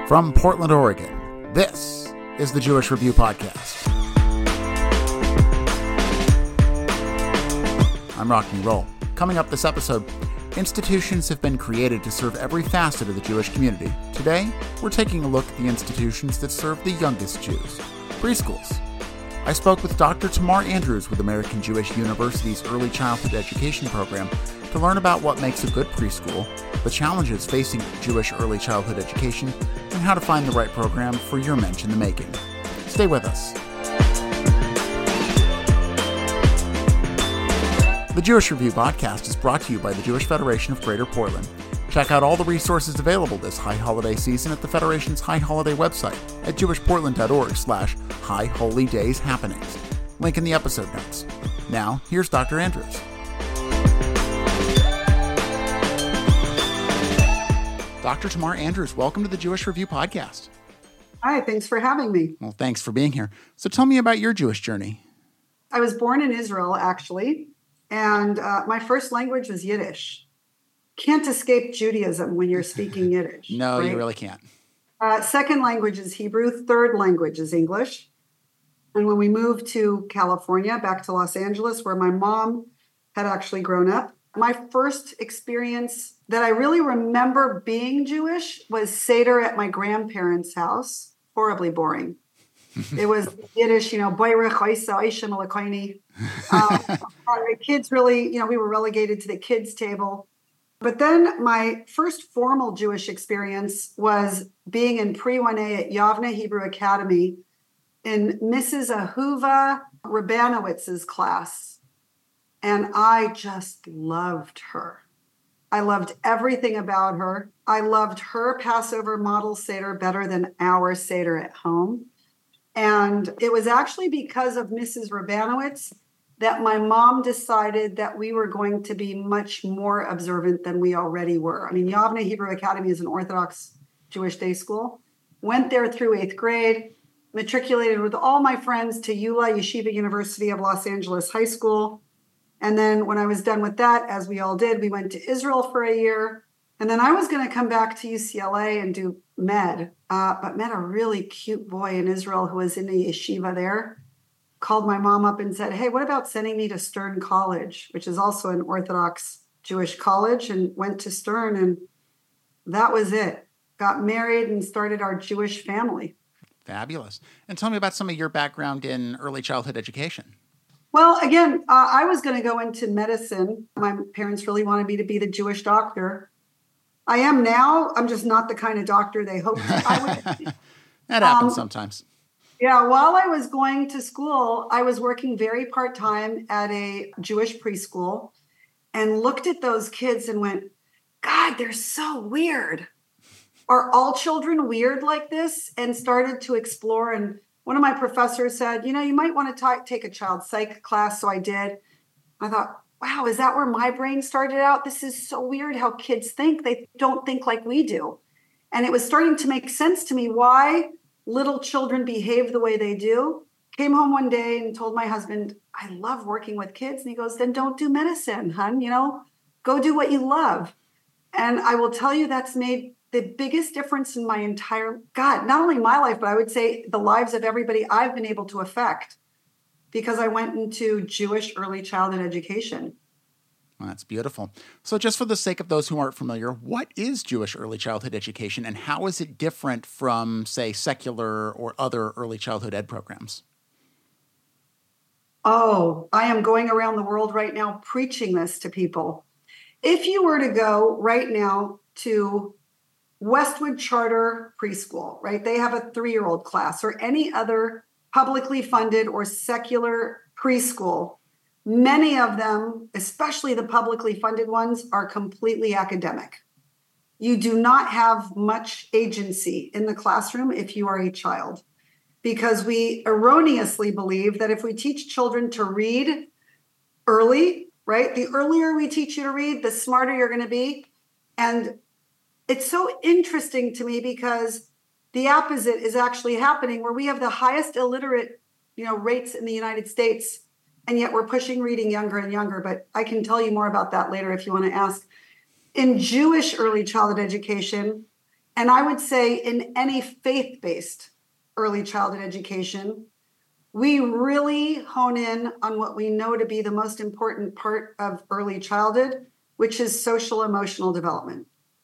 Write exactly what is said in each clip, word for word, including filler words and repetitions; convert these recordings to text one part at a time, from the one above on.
From Portland, Oregon, this is the Jewish Review Podcast. I'm Rock and Roll. Coming up this episode, institutions have been created to serve every facet of the Jewish community. Today, we're taking a look at the institutions that serve the youngest Jews, preschools. I spoke with Doctor Tamar Andrews with American Jewish University's Early Childhood Education Program to learn about what makes a good preschool, the challenges facing Jewish early childhood education, and how to find the right program for your mensch in the making. Stay with us. The Jewish Review Podcast is brought to you by the Jewish Federation of Greater Portland. Check out all the resources available this high holiday season at the Federation's High Holiday website at jewishportland.org slash High Holy Days Happenings. Link in the episode notes. Now, here's Doctor Andrews. Doctor Tamar Andrews, welcome to the Jewish Review Podcast. Hi, thanks for having me. Well, thanks for being here. So tell me about your Jewish journey. I was born in Israel, actually, and uh, my first language was Yiddish. Can't escape Judaism when you're speaking Yiddish. No, right? You really can't. Uh, second language is Hebrew. Third language is English. And when we moved to California, back to Los Angeles, where my mom had actually grown up, my first experience that I really remember being Jewish was Seder at my grandparents' house. Horribly boring. It was Yiddish, you know, Boirich, Oisa, Oishim, Alakoini. The kids really, you know, we were relegated to the kids' table. But then my first formal Jewish experience was being in pre one A at Yavne Hebrew Academy in Missus Ahuva Rabanowitz's class. And I just loved her. I loved everything about her. I loved her Passover model Seder better than our Seder at home. And it was actually because of Missus Rabanowitz that my mom decided that we were going to be much more observant than we already were. I mean, Yavne Hebrew Academy is an Orthodox Jewish day school. Went there through eighth grade, matriculated with all my friends to U L A, Yeshiva University of Los Angeles High School. And then when I was done with that, as we all did, we went to Israel for a year. And then I was going to come back to U C L A and do med, uh, but met a really cute boy in Israel who was in a yeshiva there. Called my mom up and said, hey, what about sending me to Stern College, which is also an Orthodox Jewish college, and went to Stern. And that was it. Got married and started our Jewish family. Fabulous. And tell me about some of your background in early childhood education. Well, again, uh, I was going to go into medicine. My parents really wanted me to be the Jewish doctor. I am now. I'm just not the kind of doctor they hoped I would be. That happens um, sometimes. Yeah, while I was going to school, I was working very part-time at a Jewish preschool and looked at those kids and went, God, they're so weird. Are all children weird like this? And started to explore. And one of my professors said, you know, you might want to ta- take a child psych class. So I did. I thought, wow, is that where my brain started out? This is so weird how kids think. They don't think like we do. And it was starting to make sense to me why little children behave the way they do. Came home one day and told my husband, I love working with kids. And he goes, then don't do medicine, hun. You know, go do what you love. And I will tell you that's made the biggest difference in my entire, God, not only my life, but I would say the lives of everybody I've been able to affect because I went into Jewish early childhood education. Well, that's beautiful. So just for the sake of those who aren't familiar, what is Jewish early childhood education and how is it different from, say, secular or other early childhood ed programs? Oh, I am going around the world right now preaching this to people. If you were to go right now to Westwood Charter Preschool, right? They have a three-year-old class or any other publicly funded or secular preschool. Many of them, especially the publicly funded ones, are completely academic. You do not have much agency in the classroom if you are a child, because we erroneously believe that if we teach children to read early, right, the earlier we teach you to read, the smarter you're going to be. And it's so interesting to me because the opposite is actually happening where we have the highest illiterate, you know, rates in the United States. And yet we're pushing reading younger and younger. But I can tell you more about that later if you want to ask. In Jewish early childhood education, And I would say in any faith-based early childhood education, we really hone in on what we know to be the most important part of early childhood, which is social emotional development.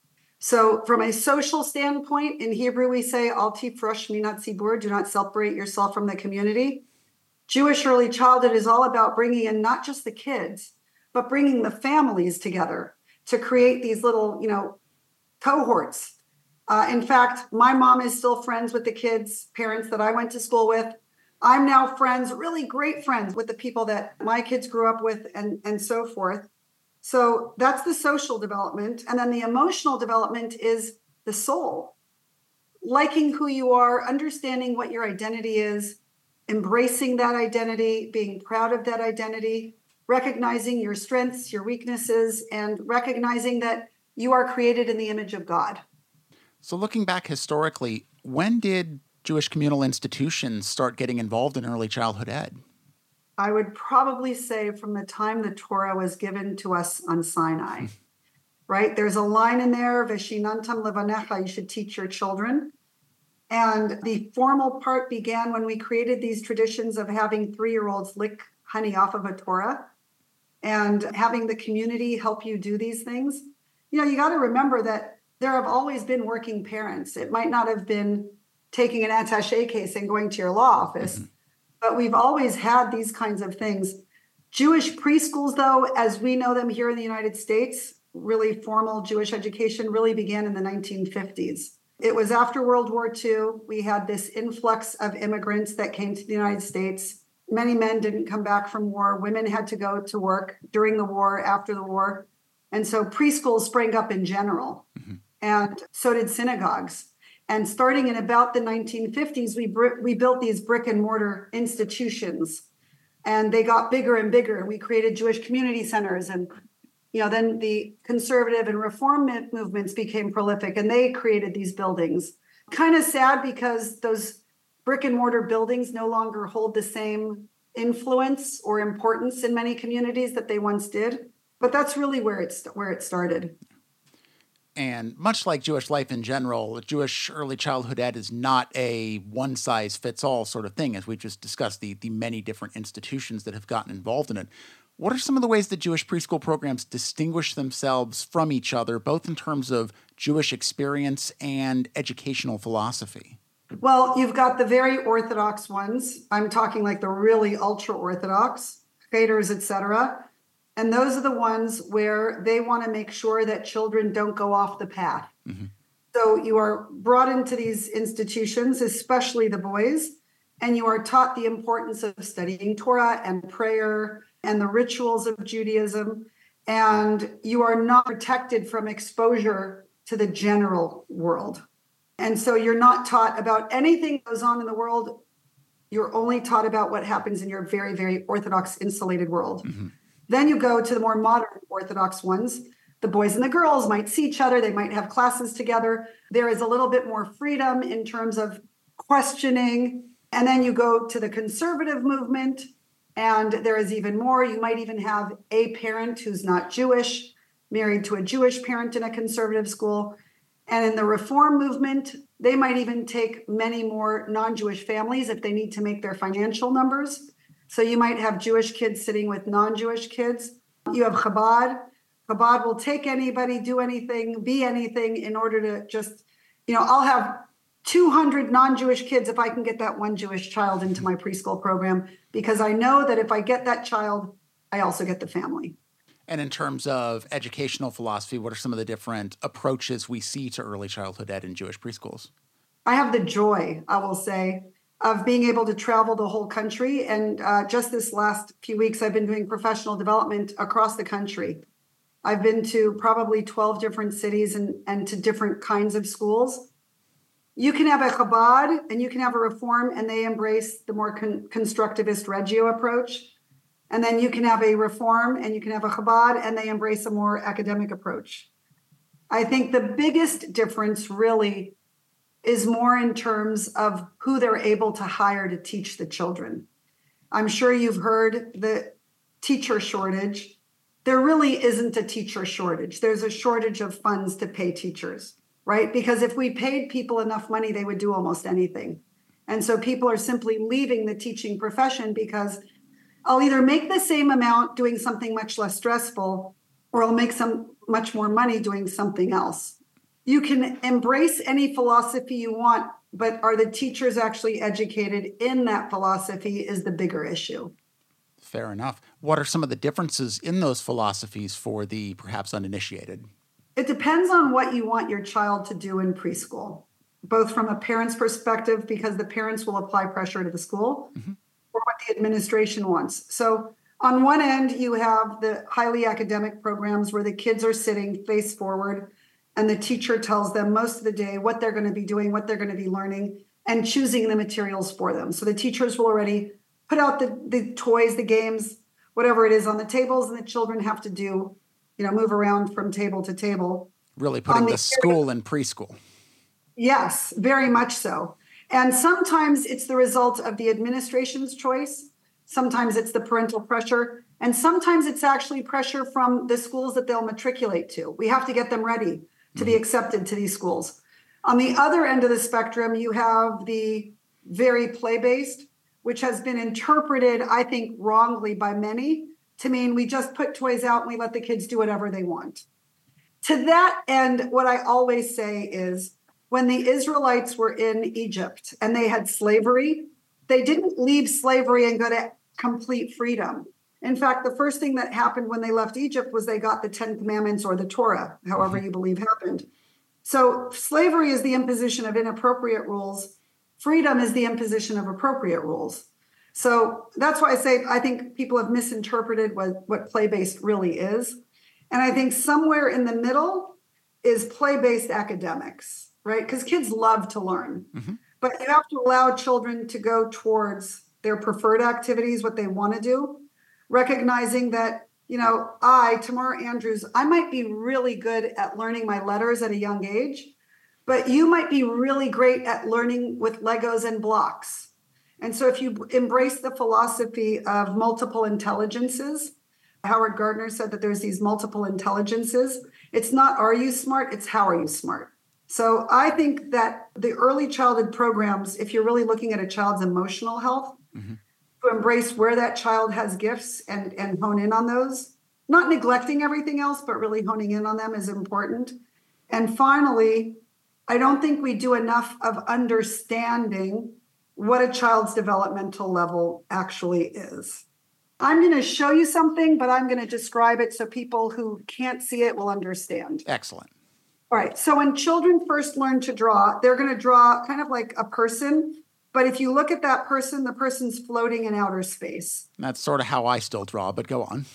So from a social standpoint, in Hebrew, we say, Al tifrosh minat tzibur, do not separate yourself from the community. Jewish early childhood is all about bringing in not just the kids, but bringing the families together to create these little, you know, cohorts. Uh, in fact, my mom is still friends with the kids' parents that I went to school with. I'm now friends, really great friends with the people that my kids grew up with and, and so forth. So that's the social development. And then the emotional development is the soul, liking who you are, understanding what your identity is, embracing that identity, being proud of that identity, recognizing your strengths, your weaknesses, and recognizing that you are created in the image of God. So looking back historically, when did Jewish communal institutions start getting involved in early childhood ed? I would probably say from the time the Torah was given to us on Sinai, right? There's a line in there, Veshinantam levanecha, you should teach your children. And the formal part began when we created these traditions of having three-year-olds lick honey off of a Torah and having the community help you do these things. You know, you got to remember that there have always been working parents. It might not have been taking an attaché case and going to your law office, mm-hmm. but we've always had these kinds of things. Jewish preschools, though, as we know them here in the United States, really formal Jewish education really began in the nineteen fifties. It was after World War Two. We had this influx of immigrants that came to the United States. Many men didn't come back from war. Women had to go to work during the war, after the war. And so preschools sprang up in general. Mm-hmm. And so did synagogues. And starting in about the nineteen fifties, we br- we built these brick and mortar institutions. And they got bigger and bigger. And we created Jewish community centers. And, you know, then the conservative and reform movements became prolific. And they created these buildings. Kind of sad because those brick and mortar buildings no longer hold the same influence or importance in many communities that they once did. But that's really where it's where it started. And much like Jewish life in general, Jewish early childhood ed is not a one-size-fits-all sort of thing, as we just discussed, the, the many different institutions that have gotten involved in it. What are some of the ways that Jewish preschool programs distinguish themselves from each other, both in terms of Jewish experience and educational philosophy? Well, you've got the very Orthodox ones. I'm talking like the really ultra-Orthodox, Cheders, et cetera. And those are the ones where they want to make sure that children don't go off the path. Mm-hmm. So you are brought into these institutions, especially the boys, and you are taught the importance of studying Torah and prayer and the rituals of Judaism. And you are not protected from exposure to the general world. And so you're not taught about anything that goes on in the world. You're only taught about what happens in your very, very Orthodox, insulated world. Mm-hmm. Then you go to the more modern Orthodox ones. The boys and the girls might see each other. They might have classes together. There is a little bit more freedom in terms of questioning. And then you go to the conservative movement, and there is even more. You might even have a parent who's not Jewish, married to a Jewish parent in a conservative school. And in the reform movement, they might even take many more non-Jewish families if they need to make their financial numbers. So you might have Jewish kids sitting with non-Jewish kids. You have Chabad. Chabad will take anybody, do anything, be anything in order to just, you know, I'll have two hundred non-Jewish kids if I can get that one Jewish child into my preschool program, because I know that if I get that child, I also get the family. And in terms of educational philosophy, what are some of the different approaches we see to early childhood ed in Jewish preschools? I have the joy, I will say, of being able to travel the whole country. And uh, just this last few weeks, I've been doing professional development across the country. I've been to probably twelve different cities and, and to different kinds of schools. You can have a Chabad and you can have a Reform, and they embrace the more con- constructivist Reggio approach. And then you can have a Reform and you can have a Chabad, and they embrace a more academic approach. I think the biggest difference really is more in terms of who they're able to hire to teach the children. I'm sure you've heard the teacher shortage. There really isn't a teacher shortage. There's a shortage of funds to pay teachers. right? Because if we paid people enough money, they would do almost anything. And so people are simply leaving the teaching profession because I'll either make the same amount doing something much less stressful, or I'll make some much more money doing something else. You can embrace any philosophy you want, but are the teachers actually educated in that philosophy is the bigger issue. Fair enough. What are some of the differences in those philosophies for the perhaps uninitiated? It depends on what you want your child to do in preschool, both from a parent's perspective, because the parents will apply pressure to the school, mm-hmm. or what the administration wants. So on one end, you have the highly academic programs where the kids are sitting face forward and the teacher tells them most of the day what they're going to be doing, what they're going to be learning, and choosing the materials for them. So the teachers will already put out the, the toys, the games, whatever it is on the tables, and the children have to do, you know, move around from table to table. Really putting the, the school in preschool. Yes, very much so. And sometimes it's the result of the administration's choice. Sometimes it's the parental pressure. And sometimes it's actually pressure from the schools that they'll matriculate to. We have to get them ready to mm-hmm. be accepted to these schools. On the other end of the spectrum, you have the very play-based, which has been interpreted, I think, wrongly by many to mean we just put toys out and we let the kids do whatever they want. To that end, what I always say is when the Israelites were in Egypt and they had slavery, they didn't leave slavery and go to complete freedom. In fact, the first thing that happened when they left Egypt was they got the Ten Commandments or the Torah, however you believe happened. So slavery is the imposition of inappropriate rules. Freedom is the imposition of appropriate rules. So that's why I say I think people have misinterpreted what, what play-based really is. And I think somewhere in the middle is play-based academics, right? Because kids love to learn. Mm-hmm. But you have to allow children to go towards their preferred activities, what they want to do, recognizing that, you know, I, Tamara Andrews, I might be really good at learning my letters at a young age, but you might be really great at learning with Legos and blocks. And so if you embrace the philosophy of multiple intelligences, Howard Gardner said that there's these multiple intelligences. It's not, are you smart? It's how are you smart? So I think that the early childhood programs, if you're really looking at a child's emotional health, mm-hmm. to embrace where that child has gifts and, and hone in on those, not neglecting everything else, but really honing in on them is important. And finally, I don't think we do enough of understanding what a child's developmental level actually is. I'm going to show you something, but I'm going to describe it so people who can't see it will understand. Excellent. All right. So when children first learn to draw, they're going to draw kind of like a person. But if you look at that person, the person's floating in outer space. That's sort of how I still draw, but go on.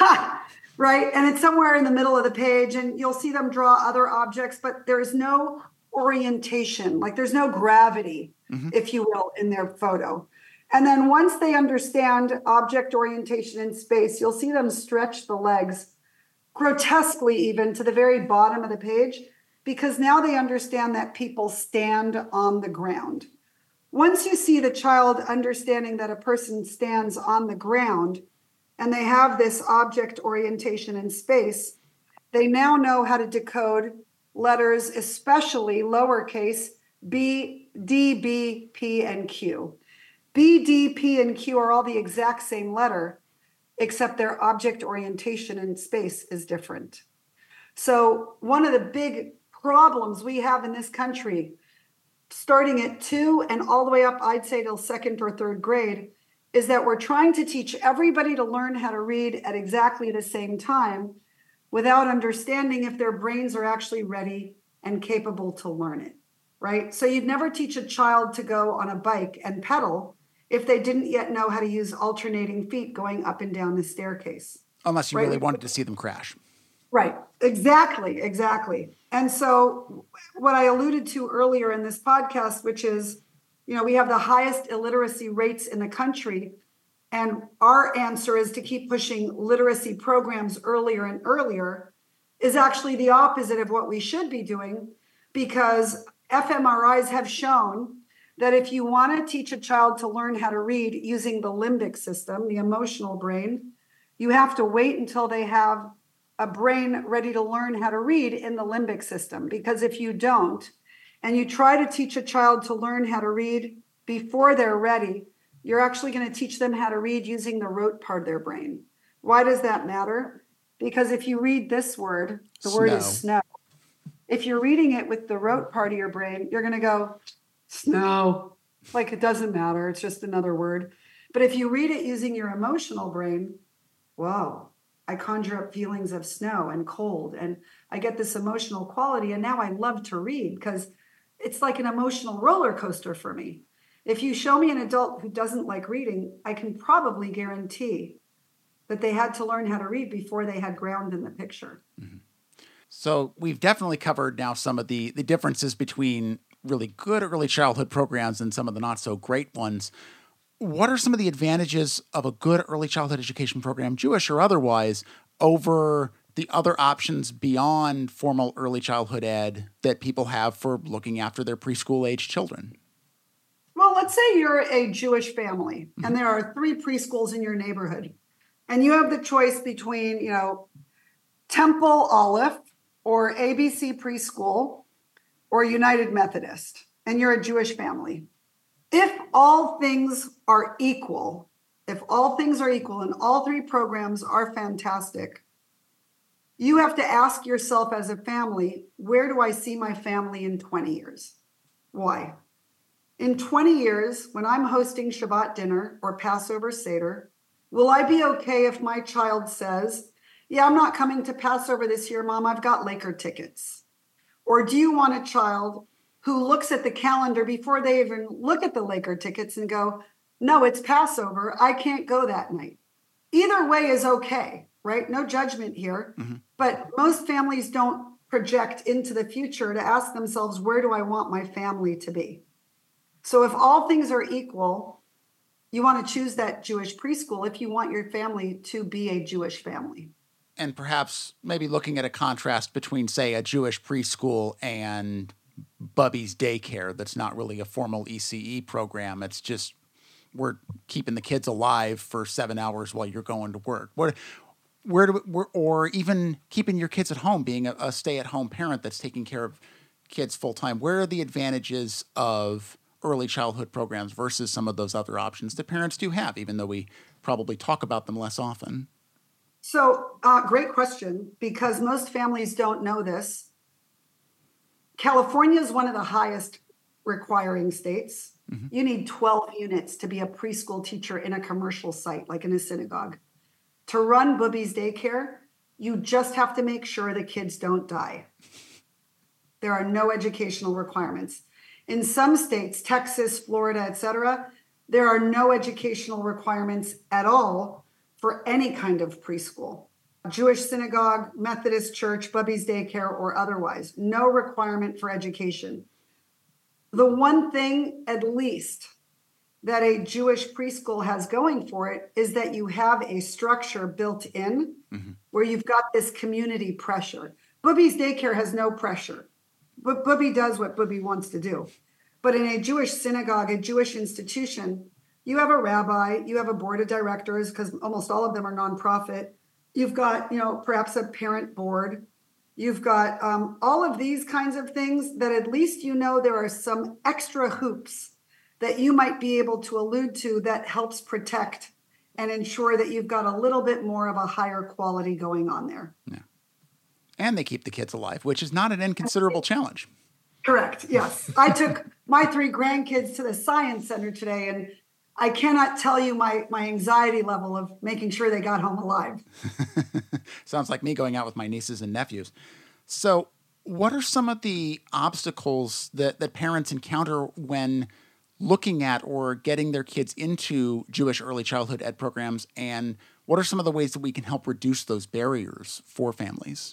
Right. And it's somewhere in the middle of the page, and you'll see them draw other objects, but there is no orientation, like there's no gravity, mm-hmm. if you will, in their photo. And then once they understand object orientation in space, you'll see them stretch the legs grotesquely even to the very bottom of the page, because now they understand that people stand on the ground. Once you see the child understanding that a person stands on the ground and they have this object orientation in space, they now know how to decode letters, especially lowercase b, d, b, p, and q. B, D, P, and Q are all the exact same letter, except their object orientation in space is different. So one of the big problems we have in this country, starting at two and all the way up, I'd say till second or third grade, is that we're trying to teach everybody to learn how to read at exactly the same time without understanding if their brains are actually ready and capable to learn it, right? So you'd never teach a child to go on a bike and pedal if they didn't yet know how to use alternating feet going up and down the staircase. Unless you right? really wanted to see them crash. Right. Exactly. Exactly. And so what I alluded to earlier in this podcast, which is, you know, we have the highest illiteracy rates in the country. And our answer is to keep pushing literacy programs earlier and earlier, is actually the opposite of what we should be doing, because fMRIs have shown that if you want to teach a child to learn how to read using the limbic system, the emotional brain, you have to wait until they have a brain ready to learn how to read in the limbic system. Because if you don't, and you try to teach a child to learn how to read before they're ready, you're actually going to teach them how to read using the rote part of their brain. Why does that matter? Because if you read this word, the Snow. word is snow. If you're reading it with the rote part of your brain, you're going to go, snow. Like it doesn't matter. It's just another word. But if you read it using your emotional brain, whoa, I conjure up feelings of snow and cold, and I get this emotional quality. And now I love to read because it's like an emotional roller coaster for me. If you show me an adult who doesn't like reading, I can probably guarantee that they had to learn how to read before they had ground in the picture. Mm-hmm. So we've definitely covered now some of the, the differences between really good early childhood programs and some of the not so great ones. What are some of the advantages of a good early childhood education program, Jewish or otherwise, over the other options beyond formal early childhood ed that people have for looking after their preschool age children? Well, let's say you're a Jewish family and there are three preschools in your neighborhood, and you have the choice between, you know, Temple Aleph or A B C Preschool or United Methodist, and you're a Jewish family. If all things are equal, if all things are equal and all three programs are fantastic, you have to ask yourself as a family, where do I see my family in twenty years? Why? In twenty years, when I'm hosting Shabbat dinner or Passover Seder, will I be okay if my child says, yeah, I'm not coming to Passover this year, Mom, I've got Laker tickets? Or do you want a child who looks at the calendar before they even look at the Laker tickets and go, no, it's Passover, I can't go that night? Either way is okay, right? No judgment here. Mm-hmm. But most families don't project into the future to ask themselves, where do I want my family to be? So if all things are equal, you want to choose that Jewish preschool if you want your family to be a Jewish family. And perhaps maybe looking at a contrast between, say, a Jewish preschool and Bubby's daycare that's not really a formal E C E program. It's just we're keeping the kids alive for seven hours while you're going to work. What, where do we, or even keeping your kids at home, being a, a stay-at-home parent that's taking care of kids full-time. Where are the advantages of early childhood programs versus some of those other options that parents do have, even though we probably talk about them less often? So uh, great question, because most families don't know this. California is one of the highest requiring states. Mm-hmm. You need twelve units to be a preschool teacher in a commercial site, like in a synagogue. To run Bubby's daycare, you just have to make sure the kids don't die. There are no educational requirements. In some states, Texas, Florida, et cetera, there are no educational requirements at all for any kind of preschool. Jewish synagogue, Methodist church, Bubby's daycare, or otherwise. No requirement for education. The one thing, at least, that a Jewish preschool has going for it is that you have a structure built in mm-hmm. where you've got this community pressure. Bubby's daycare has no pressure, but Bubby does what Bubby wants to do. But in a Jewish synagogue, a Jewish institution, you have a rabbi, you have a board of directors, because almost all of them are nonprofit. You've got, you know, perhaps a parent board. You've got um, all of these kinds of things that at least you know there are some extra hoops that you might be able to allude to that helps protect and ensure that you've got a little bit more of a higher quality going on there. Yeah. And they keep the kids alive, which is not an inconsiderable challenge. Correct. Yes. I took my three grandkids to the science center today, and I cannot tell you my, my anxiety level of making sure they got home alive. Sounds like me going out with my nieces and nephews. So what are some of the obstacles that, that parents encounter when looking at or getting their kids into Jewish early childhood ed programs? And what are some of the ways that we can help reduce those barriers for families?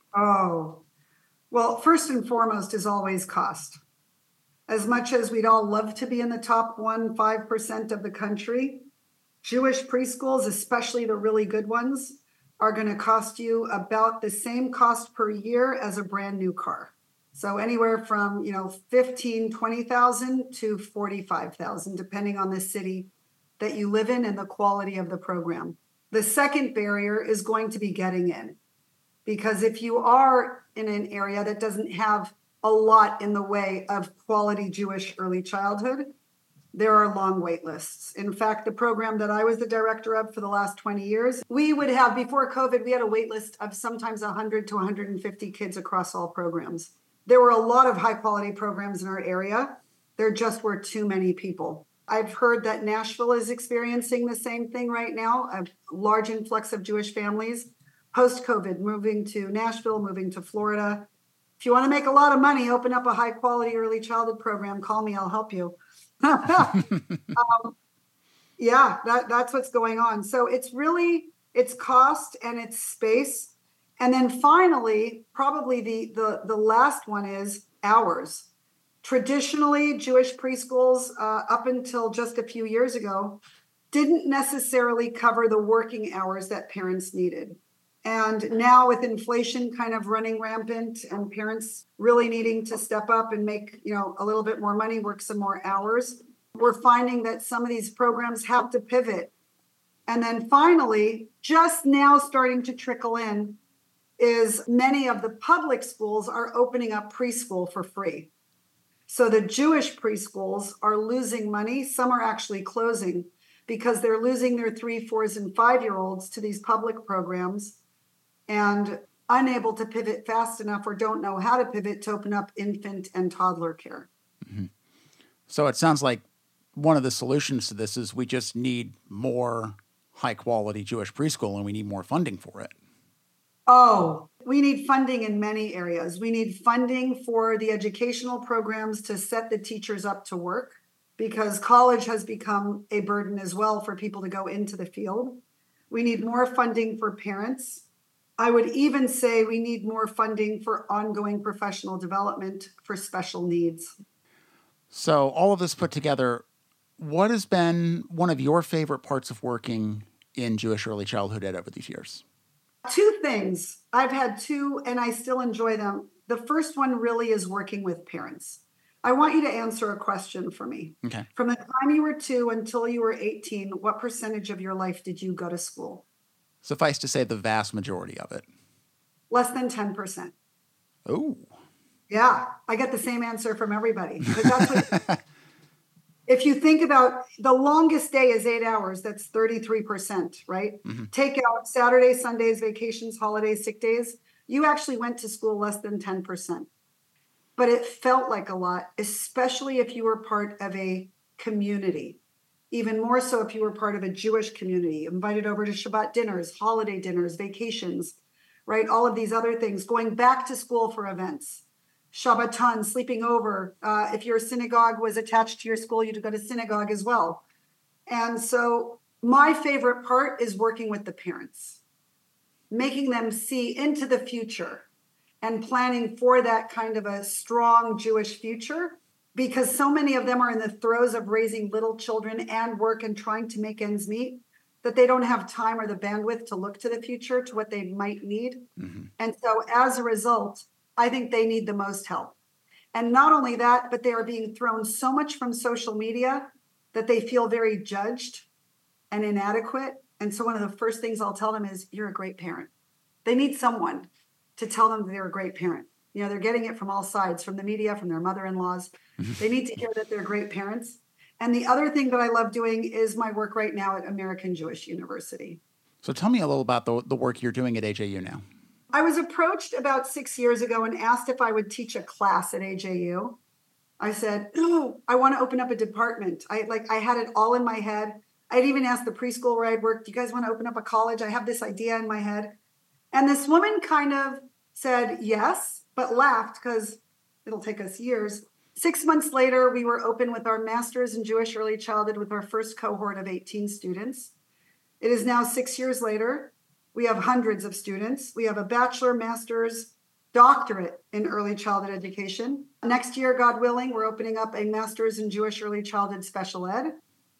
Oh, well, first and foremost is always cost. As much as we'd all love to be in the top one, five percent of the country, Jewish preschools, especially the really good ones, are going to cost you about the same cost per year as a brand new car. So anywhere from, you know, fifteen, twenty thousand to forty-five thousand, depending on the city that you live in and the quality of the program. The second barrier is going to be getting in. Because if you are in an area that doesn't have a lot in the way of quality Jewish early childhood, there are long wait lists. In fact, the program that I was the director of for the last twenty years, we would have, before COVID, we had a wait list of sometimes one hundred to one hundred fifty kids across all programs. There were a lot of high quality programs in our area. There just were too many people. I've heard that Nashville is experiencing the same thing right now, a large influx of Jewish families post-COVID, moving to Nashville, moving to Florida. If you want to make a lot of money, open up a high quality early childhood program, call me, I'll help you. um, yeah, that, that's what's going on. So it's really, it's cost and it's space. And then finally, probably the, the, the last one is hours. Traditionally, Jewish preschools, uh, up until just a few years ago, didn't necessarily cover the working hours that parents needed. And now with inflation kind of running rampant and parents really needing to step up and make, you know, a little bit more money, work some more hours, we're finding that some of these programs have to pivot. And then finally, just now starting to trickle in is many of the public schools are opening up preschool for free. So the Jewish preschools are losing money. Some are actually closing because they're losing their three, fours, and five-year-olds to these public programs and unable to pivot fast enough or don't know how to pivot to open up infant and toddler care. Mm-hmm. So it sounds like one of the solutions to this is we just need more high-quality Jewish preschool and we need more funding for it. Oh, we need funding in many areas. We need funding for the educational programs to set the teachers up to work because college has become a burden as well for people to go into the field. We need more funding for parents. I would even say we need more funding for ongoing professional development for special needs. So all of this put together, what has been one of your favorite parts of working in Jewish early childhood ed over these years? Two things. I've had two, and I still enjoy them. The first one really is working with parents. I want you to answer a question for me. Okay. From the time you were two until you were eighteen, what percentage of your life did you go to school? Suffice to say, the vast majority of it. Less than ten percent. Oh. Yeah, I get the same answer from everybody. But that's what, if you think about the longest day is eight hours, that's thirty-three percent, right? Mm-hmm. Take out Saturdays, Sundays, vacations, holidays, sick days. You actually went to school less than ten percent. But it felt like a lot, especially if you were part of a community. Even more so if you were part of a Jewish community, invited over to Shabbat dinners, holiday dinners, vacations, right? All of these other things, going back to school for events, Shabbaton, sleeping over. Uh, if your synagogue was attached to your school, you'd go to synagogue as well. And so my favorite part is working with the parents, making them see into the future and planning for that kind of a strong Jewish future. Because so many of them are in the throes of raising little children and work and trying to make ends meet that they don't have time or the bandwidth to look to the future, to what they might need. Mm-hmm. And so as a result, I think they need the most help. And not only that, but they are being thrown so much from social media that they feel very judged and inadequate. And so one of the first things I'll tell them is, you're a great parent. They need someone to tell them that they're a great parent. You know, they're getting it from all sides, from the media, from their mother-in-laws. They need to hear that they're great parents. And the other thing that I love doing is my work right now at American Jewish University. So tell me a little about the, the work you're doing at A J U now. I was approached about six years ago and asked if I would teach a class at A J U. I said, oh, I want to open up a department. I like I had it all in my head. I'd even asked the preschool where I'd worked, do you guys want to open up a college? I have this idea in my head. And this woman kind of said yes, but laughed because it'll take us years. Six months later, we were open with our master's in Jewish early childhood with our first cohort of eighteen students. It is now six years later. We have hundreds of students. We have a bachelor, master's, doctorate in early childhood education. Next year, God willing, we're opening up a master's in Jewish early childhood special ed.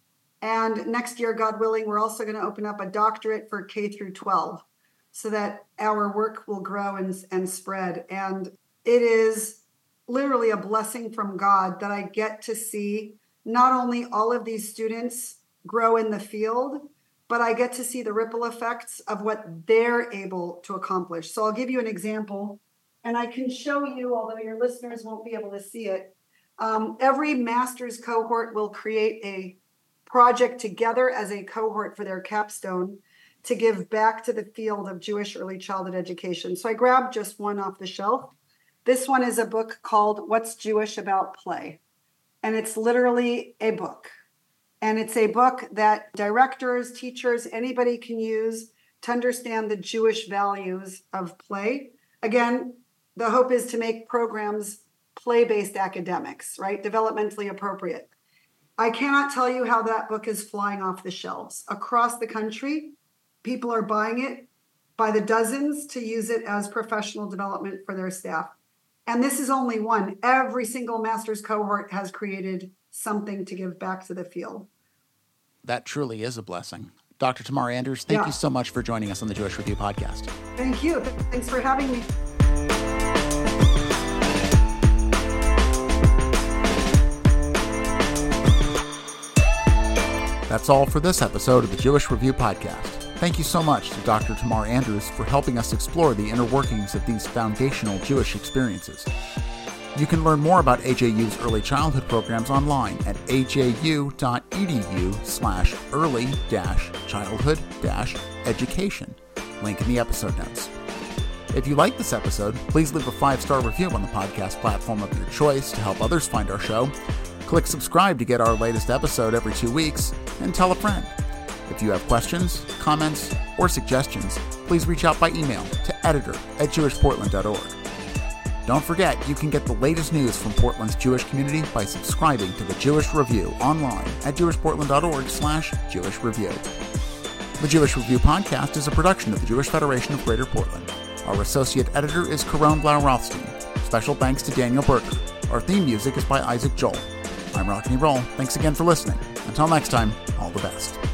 And next year, God willing, we're also going to open up a doctorate for K through twelve so that our work will grow and, and spread. And it is literally a blessing from God that I get to see not only all of these students grow in the field, but I get to see the ripple effects of what they're able to accomplish. So I'll give you an example, and I can show you, although your listeners won't be able to see it. Um, every master's cohort will create a project together as a cohort for their capstone to give back to the field of Jewish early childhood education. So I grabbed just one off the shelf. This one is a book called What's Jewish About Play? And it's literally a book. And it's a book that directors, teachers, anybody can use to understand the Jewish values of play. Again, the hope is to make programs play-based academics, right? Developmentally appropriate. I cannot tell you how that book is flying off the shelves. Across the country, people are buying it by the dozens to use it as professional development for their staff. And this is only one. Every single master's cohort has created something to give back to the field. That truly is a blessing. Doctor Tamar Anders, thank yeah. you so much for joining us on the Jewish Review podcast. Thank you. Thanks for having me. That's all for this episode of the Jewish Review podcast. Thank you so much to Doctor Tamar Anders for helping us explore the inner workings of these foundational Jewish experiences. You can learn more about A J U's early childhood programs online at a j u dot e d u slash early dash childhood dash education. Link in the episode notes. If you like this episode, please leave a five-star review on the podcast platform of your choice to help others find our show. Click subscribe to get our latest episode every two weeks, and tell a friend. If you have questions, comments, or suggestions, please reach out by email to editor at jewish portland dot org. Don't forget, you can get the latest news from Portland's Jewish community by subscribing to the Jewish Review online at jewish portland dot org slash Jewish Review. The Jewish Review podcast is a production of the Jewish Federation of Greater Portland. Our associate editor is Karon Blau-Rothstein. Special thanks to Daniel Berger. Our theme music is by Isaac Joel. I'm Rockney Roll. Thanks again for listening. Until next time, all the best.